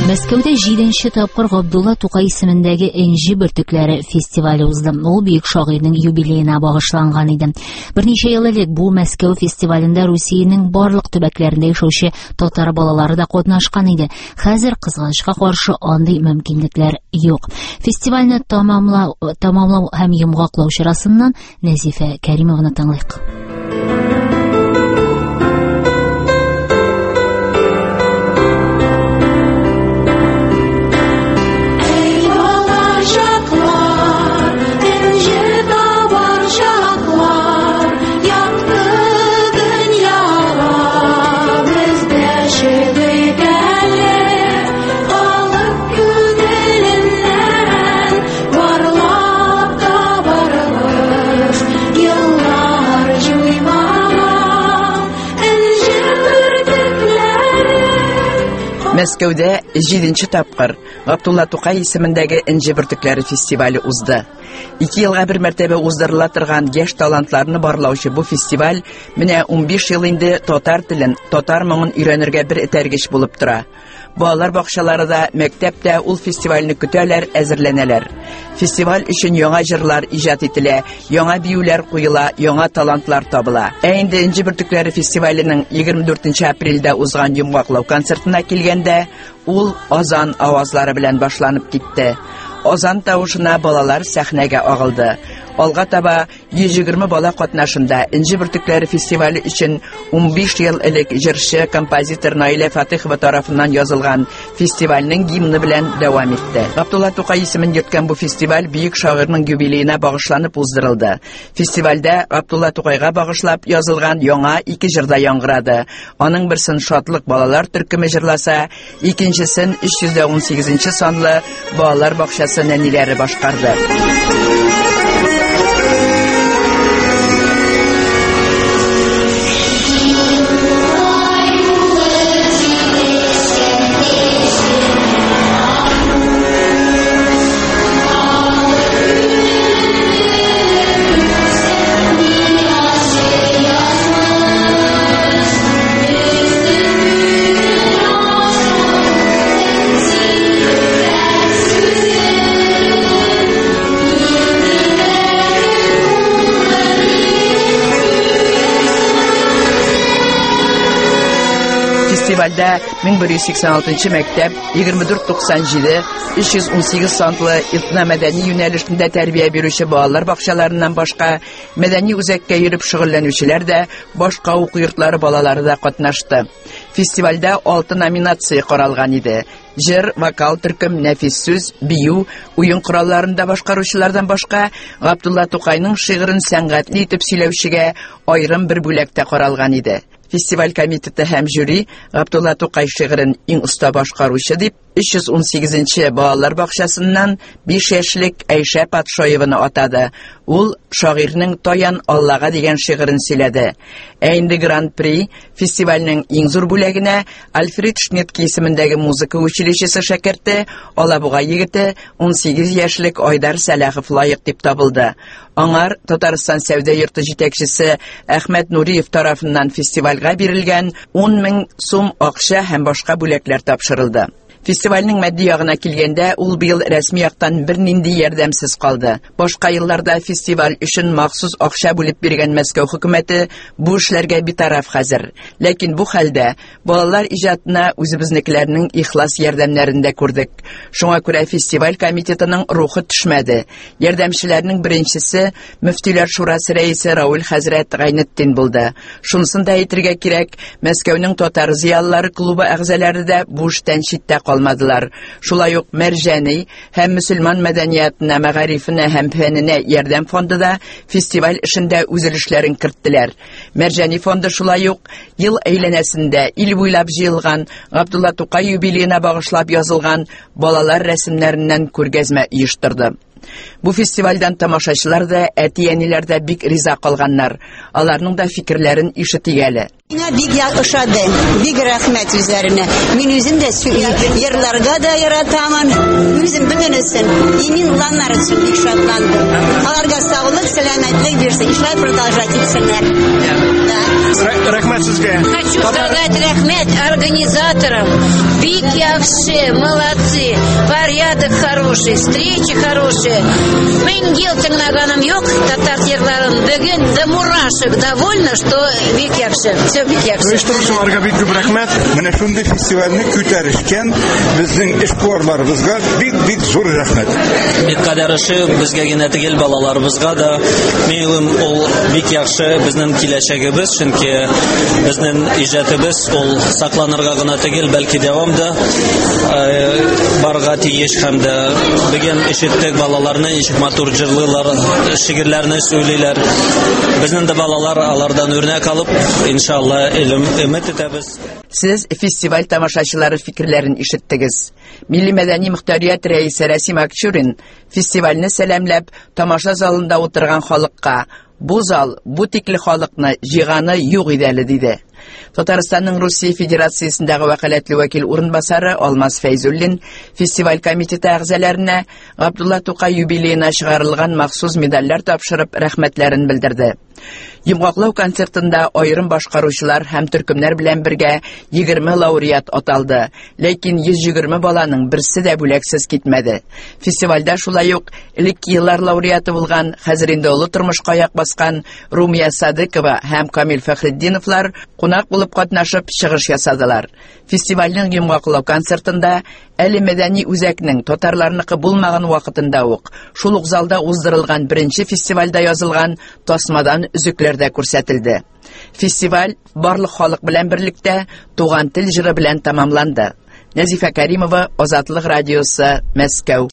Мәскәүдә 7-нче тапкыр Габдулла Тукай исемендәге Энҗе бөртекләре фестивале узды. Ул бөек шагыйрьнең юбилеена багышланган иде. Берничә ел элек бу Мәскәү фестивалендә Русиянең барлык төбәкләрендә яшәүче татар балалары да катнашкан иде. Хәзер кызганычка каршы андый мөмкинлекләр юк. Фестивальне тамамлау һәм йомгаклау чарасыннан Нәзифә Кәримованы тыңлыйк. Мәскәүдә 7-нче тапкыр Габдулла Тукай исемендәге Энҗе бөртекләре фестивале узды. 2 елга бер мәртәбә уздырыла торган яшь талантларны барлаучы бу фестиваль менә 15 ел инде татар телен, татар моңын өйрәнергә бер этәргеч булып тора. Балалар бакчаларында, мәктәптә ул фестивальне көтәләр, әзерләнәләр. Фестиваль өчен яңа җырлар иҗат ителә, яңа биюләр куела, яңа талантлар табыла. Инде Энҗе бөртекләре фестиваленең 24 апрельдә узган йомгаклау концертына килгәндә, ул азан авазлары белән башланып китте. Азан тавышына балалар сәхнәгә агылды. Алга таба 120 бала катнашында Энҗе бөртекләре фестивале өчен 15 ел элек җырчы, композитор Наилә Фатыйхова тарафыннан язылган фестивальнең гимны белән дәвам итте. Габдулла Тукай исемен йөрткән бу фестиваль бөек шагыйрьнең юбилеена багышланып уздырылды. Фестивальдә Габдулла Тукайга багышлап язылган яңа 2 җырда яңгырады. Аның берсен шатлык балалар төркеме җырласа, икенчесен 318 санлы балалар бакчасы нәниләре башкарды. Фестивальдә 1186 мәктәп, 2497, 318 санлы этно-мәдәни юнәлешендә тәрбия бирүче балалар бакчаларыннан башка мәдәни үзәккә йөреп шөгыльләнүчеләр дә, башка уку йортлары балалары да катнашты. Фестивальдә 6 номинация каралган иде. Җыр, вокал, төркем, нәфис сүз, бию, уен коралларында башкаручылардан башка Габдулла Тукайның шигырен сәнгатьле итеп сөйләүчегә аерым бер бүләктә каралган иде. Фестиваль комитеты һәм жюри Габдулла Тукай шигырен иң оста башкаручы дип 318 балалар бакчасыннан 5 яшьлек Әйшә Патшаеваны атады. Ул шагыйрьнең Таян Аллага дигән шигырен сөйләде. Инде Гран-при фестивальнең иң зур бүләгенә Альфред Шнитке исемендәге музыка училищесы шәкерте, Алабуга егете 18 яшьлек Айдар Сәләхов лаек дип табылды. Аңар Татарстан сәүдә йорты җитәкчесе Әхмәт Нуриев тарафыннан фестивальгә бирелгән 10 000 сум акча һәм башка бүләкләр тапшырылды. Фестивальнең матди ягына килгәндә, ул быел рәсми яктан бернинди ярдәмсез калды. Башка елларда фестиваль өчен махсус акча бүлеп биргән Мәскәү хөкүмәте бу эшләргә битараф хәзер. Ләкин бу хәлдә балалар иҗатына үзебезнекеләрнең ихлас ярдәмнәрендә күрдек. Шуңа күрә фестиваль комитетының рухы төшмәде. Ярдәмчеләрнең беренчесе Мөфтиләр шурасы рәисе Раул хәзрәт Гайнетдин булды. Шунысын да әйтергә кирәк, Мәскәүнең татар зыялылары клубы әгъзалары да бу эштән читтә калмадылар. Шулай ук Мәрҗәни һәм мөселман мәдәниятына, мәгарифенә һәм фәненә ярдәм фонды да фестиваль эшендә үзелешләрен керттеләр. Мәрҗәни фонды шулай ук ел әйләнәсендә ил буйлап җыелган Габдулла Тукай юбилеена багышлап язылган балалар рәсемнәреннән күргәзмә оештырды. Бу фестивальдән тамашачылар да, әти-әниләр дә бик риза калганнар. Аларның да фикерләрен ишетигәле. Миңа бик ошады, бик рәхмәт үзләренә. Мин үзем дә йырларга да яратамын. Үзем бүген өчен, мин уланнар өчен бик шатландым. Аларга саулык, сәламәтлек бирсен, ишләр продолжать итсеннәр. Рәхмәт сезгә. Хочу сказать рәхмәт организаторам, Бик яхшы, молодцы. Порядок хороший, встречи хорошие. Мен елтыңнаганым yok, татар терларын бөгөн до мурашек довольно, что бик яхшы. Все бик яхшы. Оештыручыларга бик күп рәхмәт. Менә шундый фестивальне күтәришкән безнең эшкуарларыбызга бик зур рәхмәт. Бик кадәреше безгә генә түгел, балаларыбызга да. Мейлем ул бик яхшы безнең киләчәгебез, чөнки безнең иҗатыбыз ул сакланырга гына түгел, бәлки дәвамда барга тиеш һәм дә бүген ишеттек балаларны ничек матур җырлыйлар, шигырьләрне сөйлиләр. Безнең дә балалар алардан үрнәк алып, иншалла, өмет итәбез. Сез фестиваль тамашачылары фикерләрен ишеттегез. Милли мәдәни мөхтәрият рәисе Рәсим Акчурин фестивальне сәламләп тамаша залында утырган халыкка бу зал, бу тикле халыкны җыйганы юк иде әле диде. Татарстанның Русия Федерациясендәге вәкаләтле вәкил урынбасары Алмаз Фәйзуллин фестиваль комитеты әгъзаларына Габдулла Тукай юбилеена чыгарылган махсус медальләр тапшырып рәхмәтләрен белдерде. Йомгаклау концертында аерым башкаручылар һәм төркемнәр белән бергә 20 лауреат аталды, ләкин 120 баланың берсе дә бүләксез китмәде. Фестивальдә шулай ук элекке еллар лауреаты булган, хәзер инде олы тормышка аяк баскан Румия Садыкова һәм Камил Фәхретдиновлар кунак булып катнашып чыгыш ясадылар. Фестивальнең йомгаклау концертында әле мәдәни үзәкнең татарларныкы булмаган вакытында ук шул ук залда уздырылган беренче фестивальдә язылган тасмадан үзекләр дә күрсәтелде. Фестиваль барлык халык белән берлектә туган тел җыры белән тамамланды. Нәзифә Кәримова, Азатлык радиосы, Мәскәү.